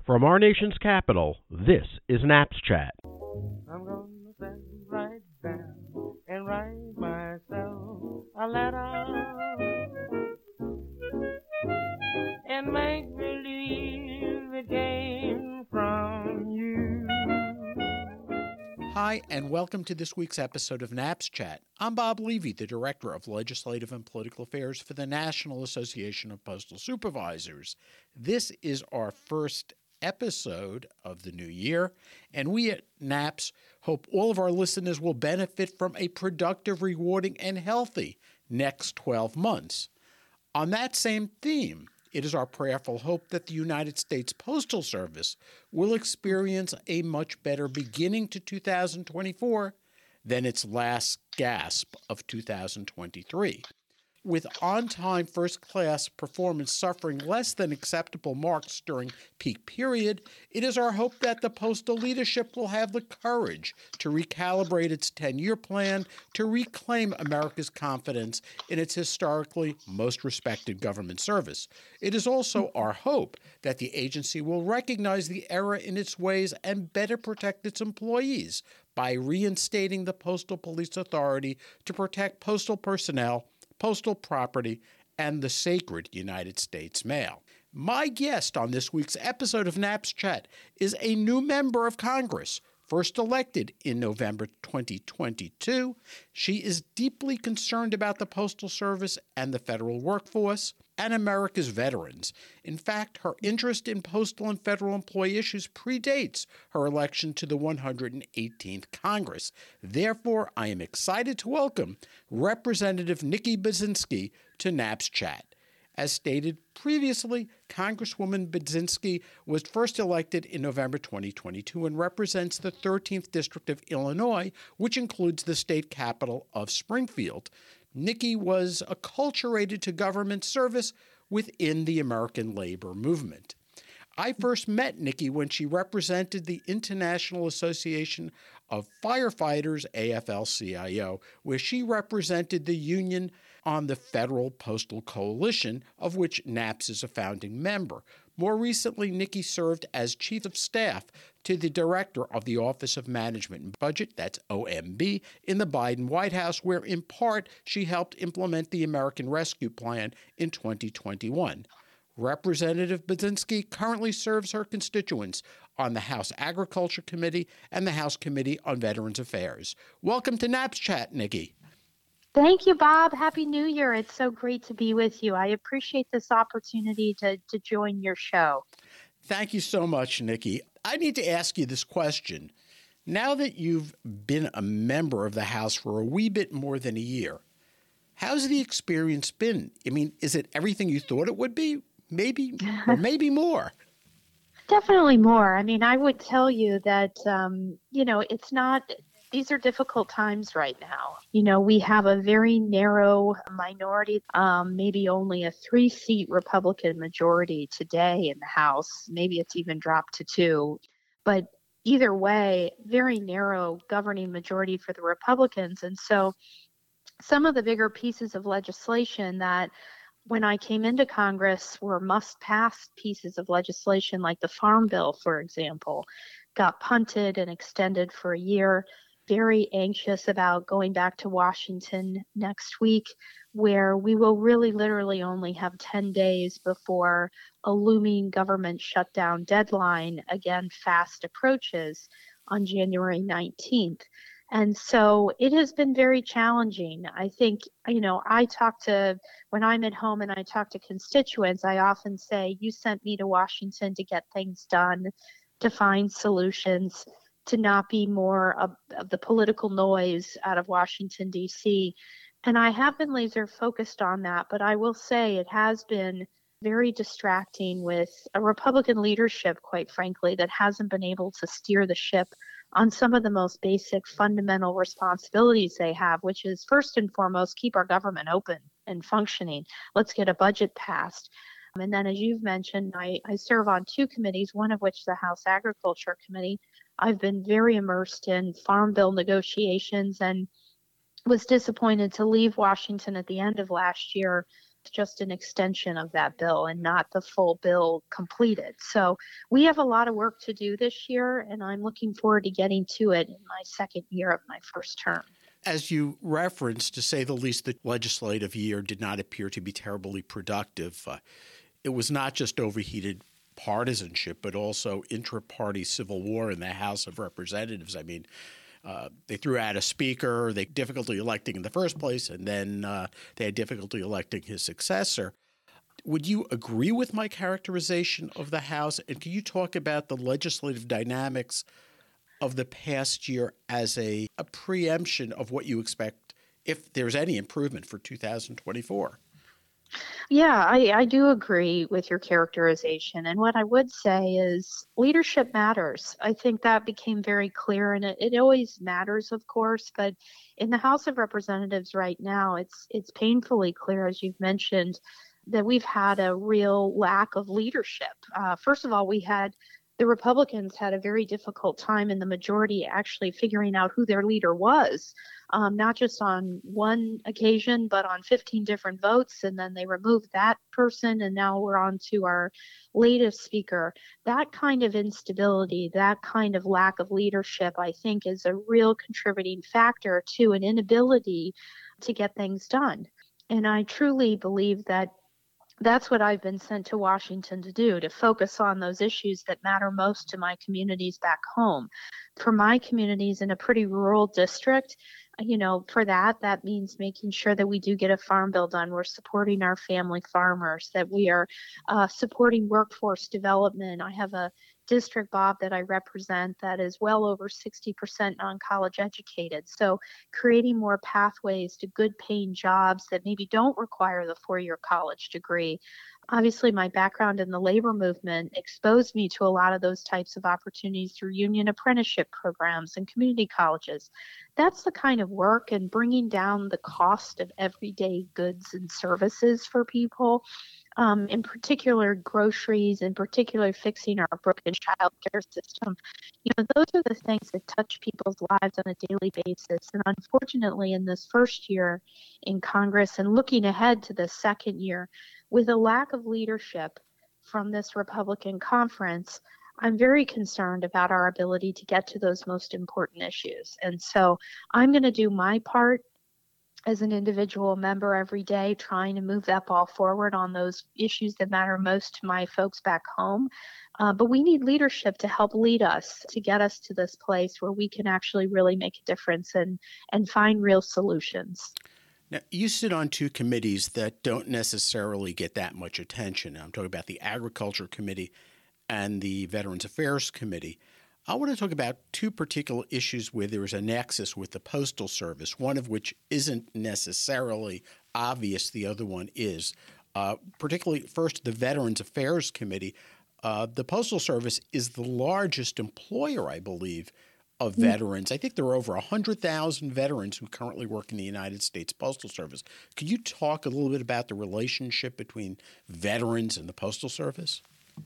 From our nation's capital, this is Naps Chat. I'm gonna sit right down and write myself a letter and make believe it came from you. Hi, and welcome to this week's episode of Naps Chat. I'm Bob Levy, the Director of Legislative and Political Affairs for the National Association of Postal Supervisors. This is our first episode of the new year, and we at NAPS hope all of our listeners will benefit from a productive, rewarding, and healthy next 12 months. On that same theme, it is our prayerful hope that the United States Postal Service will experience a much better beginning to 2024 than its last gasp of 2023. With on-time first-class performance suffering less than acceptable marks during peak period, it is our hope that the postal leadership will have the courage to recalibrate its 10-year plan to reclaim America's confidence in its historically most respected government service. It is also our hope that the agency will recognize the error in its ways and better protect its employees by reinstating the Postal Police Authority to protect postal personnel, postal property, and the sacred United States mail. My guest on this week's episode of Naps Chat is a new member of Congress, first elected in November 2022. She is deeply concerned about the Postal Service and the federal workforce and America's veterans. In fact, her interest in postal and federal employee issues predates her election to the 118th Congress. Therefore, I am excited to welcome Representative Nikki Budzinski to Naps Chat. As stated previously, Congresswoman Budzinski was first elected in November 2022 and represents the 13th District of Illinois, which includes the state capital of Springfield. Nikki was acculturated to government service within the American labor movement. I first met Nikki when she represented the International Association of Firefighters, AFL-CIO, where she represented the union on the Federal Postal Coalition, of which NAPS is a founding member. More recently, Nikki served as Chief of Staff to the Director of the Office of Management and Budget, that's OMB, in the Biden White House, where in part she helped implement the American Rescue Plan in 2021. Representative Budzinski currently serves her constituents on the House Agriculture Committee and the House Committee on Veterans Affairs. Welcome to Naps Chat, Nikki. Thank you, Bob. Happy New Year. It's so great to be with you. I appreciate this opportunity to join your show. Thank you so much, Nikki. I need to ask you this question. Now that you've been a member of the House for a wee bit more than a year, how's the experience been? I mean, is it everything you thought it would be? Maybe, or maybe more. Definitely more. I mean, I would tell you that, it's not, these are difficult times right now. You know, we have a very narrow minority, maybe only a 3-seat Republican majority today in the House. Maybe it's even dropped to 2. But either way, very narrow governing majority for the Republicans. And so some of the bigger pieces of legislation that when I came into Congress were must-pass pieces of legislation, like the Farm Bill, for example, got punted and extended for a year. Very anxious about going back to Washington next week, where we will really literally only have 10 days before a looming government shutdown deadline, again, fast approaches on January 19th. And so it has been very challenging. I think, when I'm at home and I talk to constituents, I often say, you sent me to Washington to get things done, to find solutions, to not be more of the political noise out of Washington, D.C. And I have been laser focused on that, but I will say it has been very distracting with a Republican leadership, quite frankly, that hasn't been able to steer the ship on some of the most basic fundamental responsibilities they have, which is first and foremost, keep our government open and functioning. Let's get a budget passed. And then, as you've mentioned, I serve on 2 committees, one of which is the House Agriculture Committee. I've been very immersed in Farm Bill negotiations and was disappointed to leave Washington at the end of last year just an extension of that bill and not the full bill completed. So we have a lot of work to do this year, and I'm looking forward to getting to it in my second year of my first term. As you referenced, to say the least, the legislative year did not appear to be terribly productive. It was not just overheated partisanship, but also intra-party civil war in the House of Representatives. I mean, they threw out a speaker, they had difficulty electing in the first place, and then they had difficulty electing his successor. Would you agree with my characterization of the House? And can you talk about the legislative dynamics of the past year as a preemption of what you expect, if there's any improvement, for 2024? Yeah, I do agree with your characterization. And what I would say is leadership matters. I think that became very clear, and it always matters, of course, but in the House of Representatives right now, it's painfully clear, as you've mentioned, that we've had a real lack of leadership. First of all, the Republicans had a very difficult time in the majority actually figuring out who their leader was, not just on one occasion, but on 15 different votes. And then they removed that person, and now we're on to our latest speaker. That kind of instability, that kind of lack of leadership, I think, is a real contributing factor to an inability to get things done. And I truly believe that that's what I've been sent to Washington to do, to focus on those issues that matter most to my communities back home. For my communities in a pretty rural district, for that means making sure that we do get a farm bill done. We're supporting our family farmers, that we are supporting workforce development. I have a district, Bob, that I represent that is well over 60% non-college educated. So creating more pathways to good paying jobs that maybe don't require the 4-year college degree. Obviously, my background in the labor movement exposed me to a lot of those types of opportunities through union apprenticeship programs and community colleges. That's the kind of work, and bringing down the cost of everyday goods and services for people, in particular groceries, in particular fixing our broken child care system. Those are the things that touch people's lives on a daily basis. And unfortunately, in this first year in Congress and looking ahead to the second year, with a lack of leadership from this Republican conference, I'm very concerned about our ability to get to those most important issues. And so I'm going to do my part as an individual member every day, trying to move that ball forward on those issues that matter most to my folks back home. But we need leadership to help lead us, to get us to this place where we can actually really make a difference and find real solutions. Now, you sit on two committees that don't necessarily get that much attention. I'm talking about the Agriculture Committee and the Veterans Affairs Committee. I want to talk about two particular issues where there is a nexus with the Postal Service, one of which isn't necessarily obvious, the other one is. Particularly, first, the Veterans Affairs Committee. The Postal Service is the largest employer, I believe, of veterans. I think there are over 100,000 veterans who currently work in the United States Postal Service. Could you talk a little bit about the relationship between veterans and the Postal Service?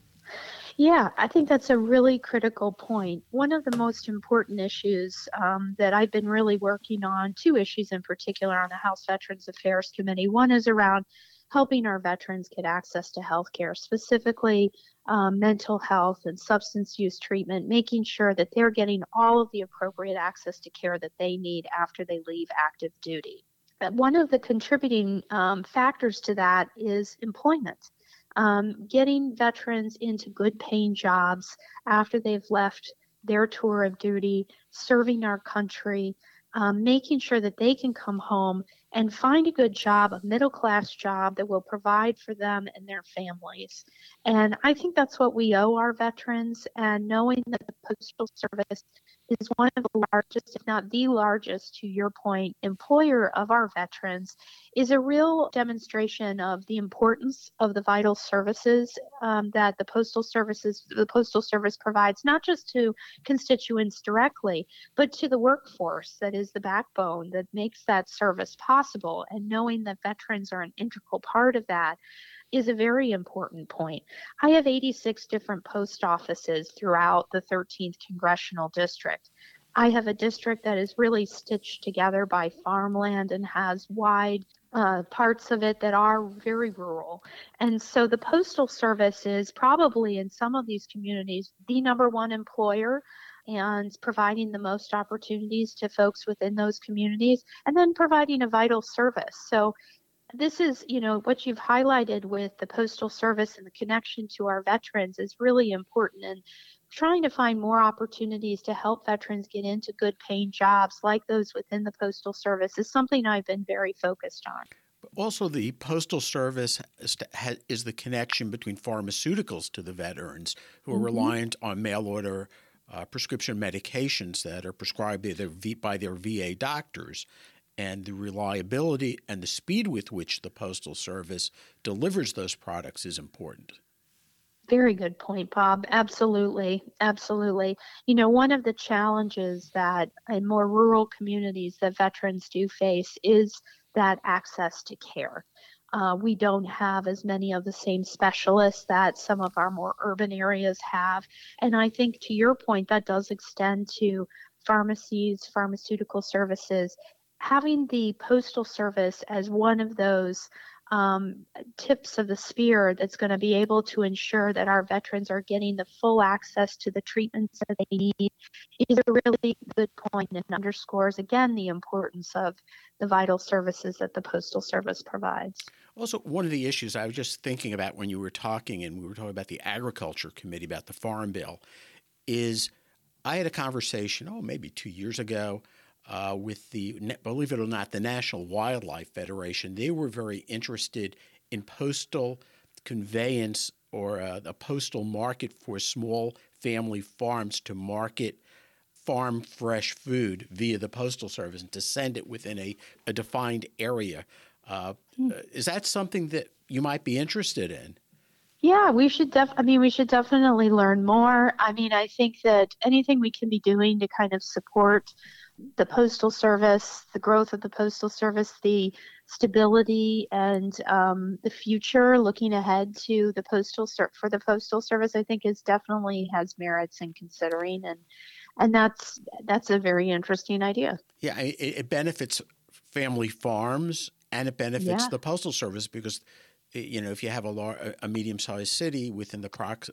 Yeah, I think that's a really critical point. One of the most important issues that I've been really working on, two issues in particular on the House Veterans Affairs Committee. One is around helping our veterans get access to health care, specifically mental health and substance use treatment, making sure that they're getting all of the appropriate access to care that they need after they leave active duty. But one of the contributing factors to that is employment. Getting veterans into good paying jobs after they've left their tour of duty, serving our country, making sure that they can come home and find a good job, a middle-class job that will provide for them and their families. And I think that's what we owe our veterans, and knowing that the Postal Service is one of the largest, if not the largest, to your point, employer of our veterans is a real demonstration of the importance of the vital services that the Postal Service provides, not just to constituents directly, but to the workforce that is the backbone that makes that service possible. And knowing that veterans are an integral part of that is a very important point. I have 86 different post offices throughout the 13th Congressional District. I have a district that is really stitched together by farmland and has wide parts of it that are very rural. And so the Postal Service is probably in some of these communities the number one employer and providing the most opportunities to folks within those communities and then providing a vital service. So this is, what you've highlighted with the Postal Service and the connection to our veterans is really important. And trying to find more opportunities to help veterans get into good paying jobs like those within the Postal Service is something I've been very focused on. Also, the Postal Service is the connection between pharmaceuticals to the veterans who are reliant on mail order prescription medications that are prescribed by their VA doctors. And the reliability and the speed with which the Postal Service delivers those products is important. Very good point, Bob. Absolutely. Absolutely. One of the challenges that in more rural communities that veterans do face is that access to care. We don't have as many of the same specialists that some of our more urban areas have. And I think to your point, that does extend to pharmacies, pharmaceutical services. Having the Postal Service as one of those tips of the spear that's going to be able to ensure that our veterans are getting the full access to the treatments that they need is a really good point and underscores, again, the importance of the vital services that the Postal Service provides. Also, one of the issues I was just thinking about when you were talking, and we were talking about the Agriculture Committee, about the Farm Bill, is I had a conversation, maybe 2 years ago, with believe it or not, the National Wildlife Federation. They were very interested in postal conveyance or a postal market for small family farms to market farm fresh food via the Postal Service and to send it within a defined area. Is that something that you might be interested in? Yeah, we should definitely learn more. I think that anything we can be doing to kind of support the Postal Service, the growth of the Postal Service, the stability and the future, looking ahead to the Postal Service, I think is definitely has merits in considering, and that's a very interesting idea. Yeah, it benefits family farms and it benefits the Postal Service because, if you have a medium-sized city within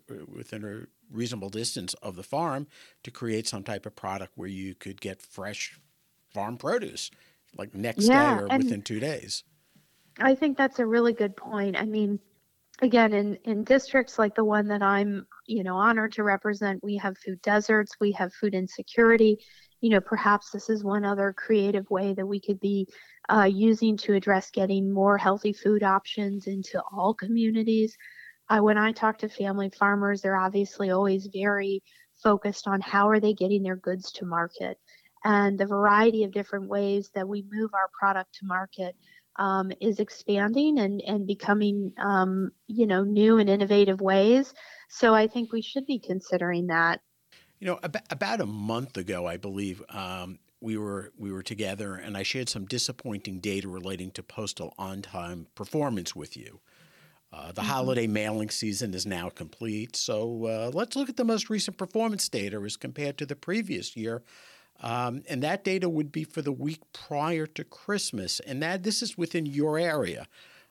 a reasonable distance of the farm, to create some type of product where you could get fresh farm produce like next day or within 2 days. I think that's a really good point. Again, in districts like the one that I'm, honored to represent, we have food deserts, we have food insecurity. Perhaps this is one other creative way that we could be using to address getting more healthy food options into all communities. When I talk to family farmers, they're obviously always very focused on how are they getting their goods to market. And the variety of different ways that we move our product to market is expanding and becoming, new and innovative ways. So I think we should be considering that. About a month ago, I believe, we were together, and I shared some disappointing data relating to postal on-time performance with you. The holiday mailing season is now complete, so let's look at the most recent performance data as compared to the previous year. And that data would be for the week prior to Christmas, and this is within your area.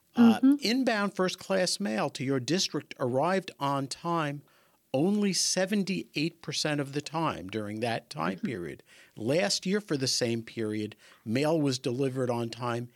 Inbound first-class mail to your district arrived on time only 78% of the time during that time period. Last year for the same period, mail was delivered on time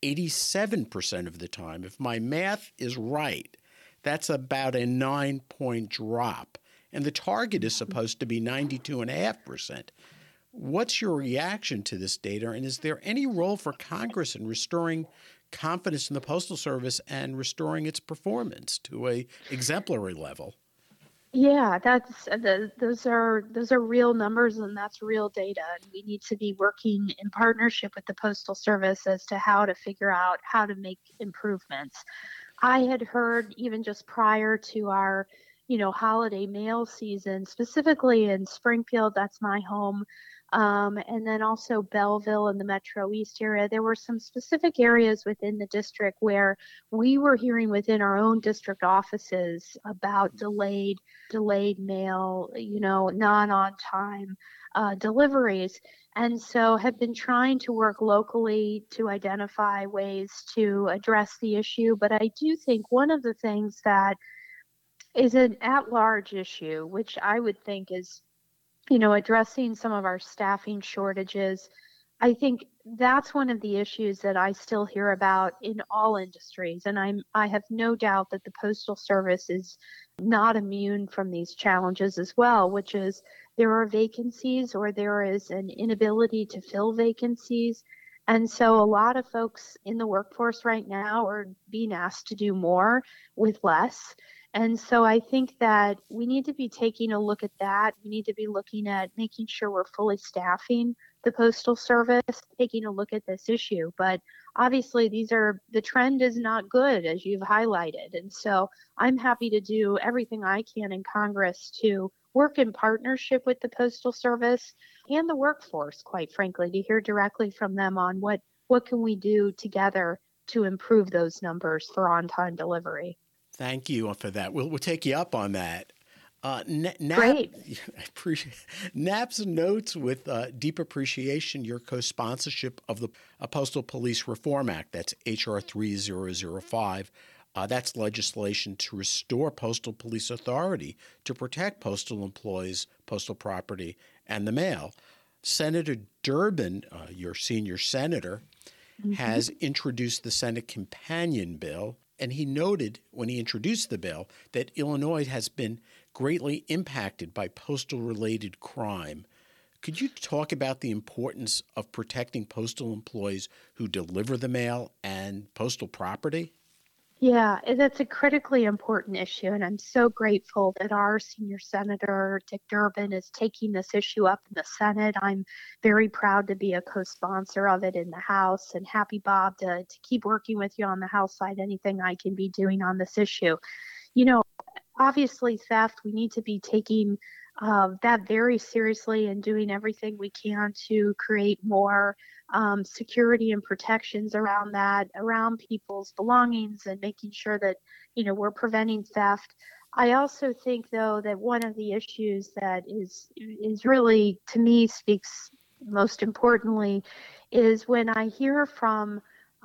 87% of the time. If my math is right, that's about a 9-point drop. And the target is supposed to be 92.5%. What's your reaction to this data? And is there any role for Congress in restoring confidence in the Postal Service and restoring its performance to a exemplary level? Yeah, those are real numbers and that's real data. And we need to be working in partnership with the Postal Service as to how to figure out how to make improvements. I had heard even just prior to our holiday mail season, specifically in Springfield, that's my home, and then also Belleville in the Metro East area. There were some specific areas within the district where we were hearing within our own district offices about delayed mail, not on time deliveries. And so have been trying to work locally to identify ways to address the issue. But I do think one of the things that is an at-large issue, which I would think is, addressing some of our staffing shortages. I think that's one of the issues that I still hear about in all industries. And I have no doubt that the Postal Service is not immune from these challenges as well, which is there are vacancies or there is an inability to fill vacancies. And so a lot of folks in the workforce right now are being asked to do more with less. And so I think that we need to be taking a look at that. We need to be looking at making sure we're fully staffing the Postal Service, taking a look at this issue. But obviously the trend is not good, as you've highlighted. And so I'm happy to do everything I can in Congress to work in partnership with the Postal Service and the workforce, quite frankly, to hear directly from them on what can we do together to improve those numbers for on-time delivery. Thank you for that. We'll take you up on that. Great. I appreciate NAPS notes with deep appreciation your co-sponsorship of the Postal Police Reform Act. That's H.R. 3005. That's legislation to restore postal police authority to protect postal employees, postal property, and the mail. Senator Durbin, your senior senator, has introduced the Senate companion bill, and he noted when he introduced the bill that Illinois has been greatly impacted by postal-related crime. Could you talk about the importance of protecting postal employees who deliver the mail and postal property? Yeah, that's a critically important issue, and I'm so grateful that our senior senator, Dick Durbin, is taking this issue up in the Senate. I'm very proud to be a co-sponsor of it in the House, and happy, Bob, to keep working with you on the House side, anything I can be doing on this issue. Obviously, theft, we need to be taking that very seriously and doing everything we can to create more security and protections around that, around people's belongings, and making sure that, we're preventing theft. I also think, though, that one of the issues that is really, to me, speaks most importantly, is when I hear from,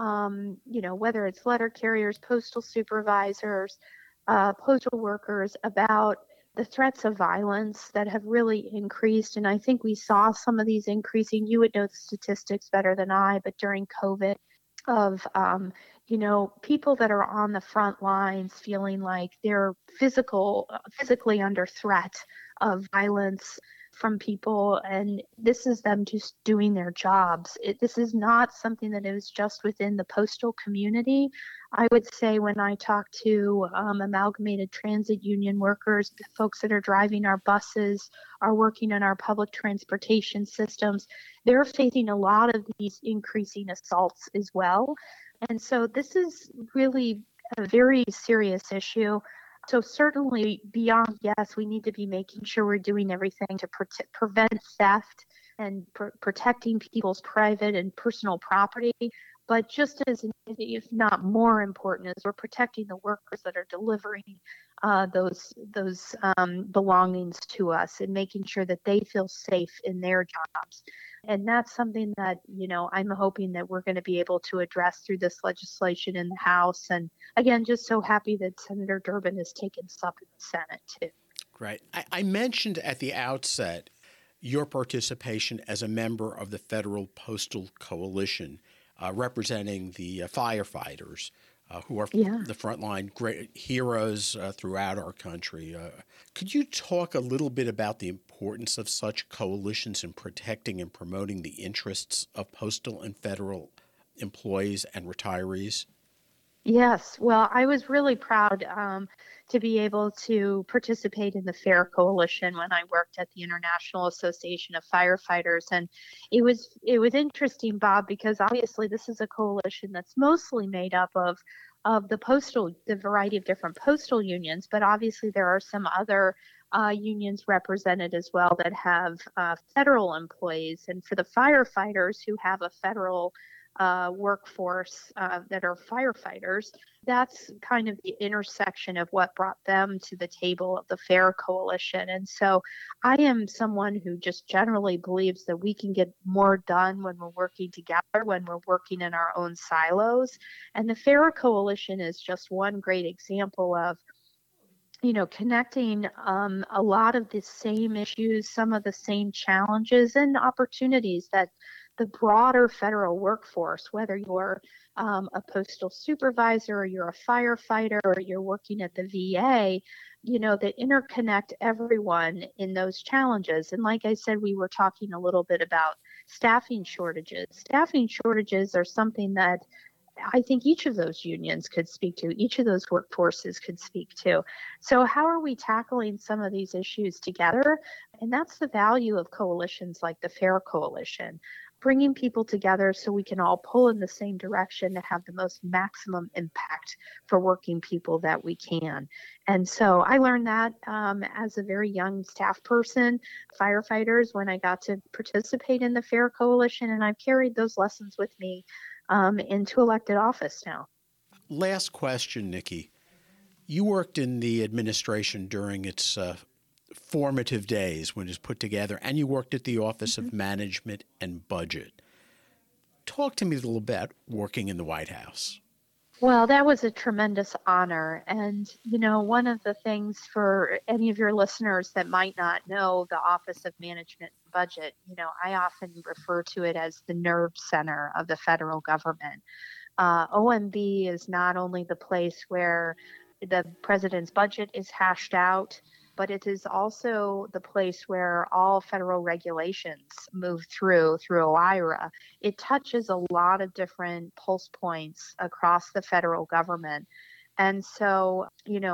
whether it's letter carriers, postal supervisors, postal workers about the threats of violence that have really increased. And I think we saw some of these increasing. You would know the statistics better than I, but during COVID of, people that are on the front lines feeling like they're physically under threat of violence from people, and this is them just doing their jobs. This is not something that is just within the postal community. I would say when I talk to Amalgamated Transit Union workers, the folks that are driving our buses, are working in our public transportation systems, they're facing a lot of these increasing assaults as well. And so this is really a very serious issue. So certainly beyond, yes, we need to be making sure we're doing everything to prevent theft and protecting people's private and personal property. But just as, if not more important, is we're protecting the workers that are delivering those belongings to us and making sure that they feel safe in their jobs. And that's something that, I'm hoping that we're going to be able to address through this legislation in the House. And again, just so happy that Senator Durbin has taken this up in the Senate too. Right. I mentioned at the outset your participation as a member of the Federal Postal Coalition, representing the firefighters who are the frontline great heroes throughout our country. Could you talk a little bit about the importance of such coalitions in protecting and promoting the interests of postal and federal employees and retirees? Yes. Well, I was really proud to be able to participate in the FAIR Coalition when I worked at the International Association of Firefighters. And it was interesting, Bob, because obviously this is a coalition that's mostly made up of of the variety of different postal unions, but obviously there are some other unions represented as well that have federal employees. And for the firefighters who have a federal workforce that are firefighters, that's kind of the intersection of what brought them to the table of the FAIR Coalition. And so I am someone who just generally believes that we can get more done when we're working together, when we're working in our own silos. And the FAIR Coalition is just one great example of connecting a lot of the same issues, some of the same challenges and opportunities that the broader federal workforce, whether you're a postal supervisor or you're a firefighter or you're working at the VA, that interconnect everyone in those challenges. And like I said, we were talking a little bit about staffing shortages. Staffing shortages are something that I think each of those unions could speak to, each of those workforces could speak to. So how are we tackling some of these issues together? And that's the value of coalitions like the FAIR Coalition, bringing people together so we can all pull in the same direction to have the most maximum impact for working people that we can. And so I learned that as a very young staff person, firefighters, when I got to participate in the FAIR Coalition, and I've carried those lessons with me into elected office now. Last question, Nikki. You worked in the administration during its formative days when it was put together, and you worked at the Office of Management and Budget. Talk to me a little bit working in the White House. Well, that was a tremendous honor. And, one of the things for any of your listeners that might not know the Office of Management and Budget, I often refer to it as the nerve center of the federal government. OMB is not only the place where the president's budget is hashed out, but it is also the place where all federal regulations move through OIRA. It touches a lot of different pulse points across the federal government. And so,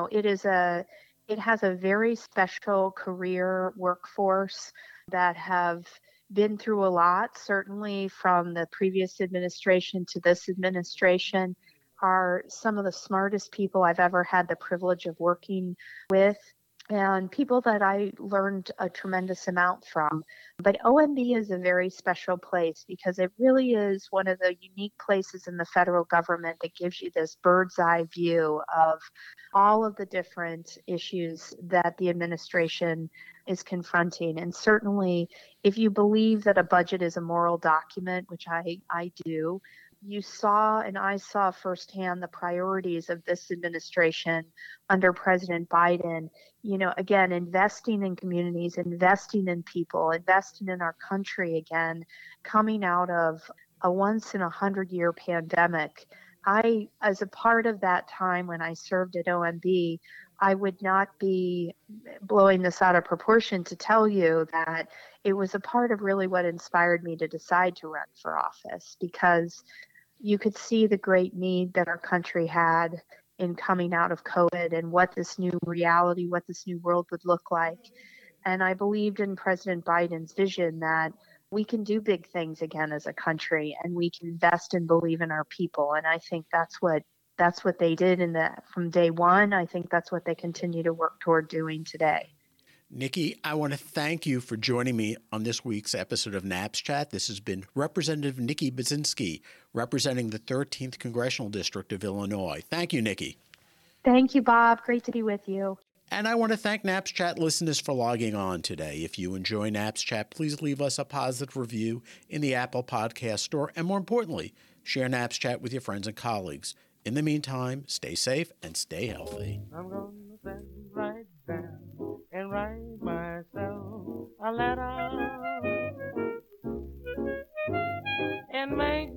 it has a very special career workforce that have been through a lot, certainly from the previous administration to this administration, are some of the smartest people I've ever had the privilege of working with, and people that I learned a tremendous amount from. But OMB is a very special place because it really is one of the unique places in the federal government that gives you this bird's eye view of all of the different issues that the administration is confronting. And certainly, if you believe that a budget is a moral document, which I do, you saw and I saw firsthand the priorities of this administration under President Biden. Again, investing in communities, investing in people, investing in our country again, coming out of a once in 100-year pandemic. I, as a part of that time when I served at OMB, I would not be blowing this out of proportion to tell you that it was a part of really what inspired me to decide to run for office, because you could see the great need that our country had in coming out of COVID and what this new reality, what this new world would look like. And I believed in President Biden's vision that we can do big things again as a country, and we can invest and believe in our people. And I think that's what they did from day one. I think that's what they continue to work toward doing today. Nikki, I want to thank you for joining me on this week's episode of Naps Chat. This has been Representative Nikki Budzinski, representing the 13th Congressional District of Illinois. Thank you, Nikki. Thank you, Bob. Great to be with you. And I want to thank Naps Chat listeners for logging on today. If you enjoy Naps Chat, please leave us a positive review in the Apple Podcast Store. And more importantly, share Naps Chat with your friends and colleagues. In the meantime, stay safe and stay healthy. I'm gonna sit right down and write myself a letter and make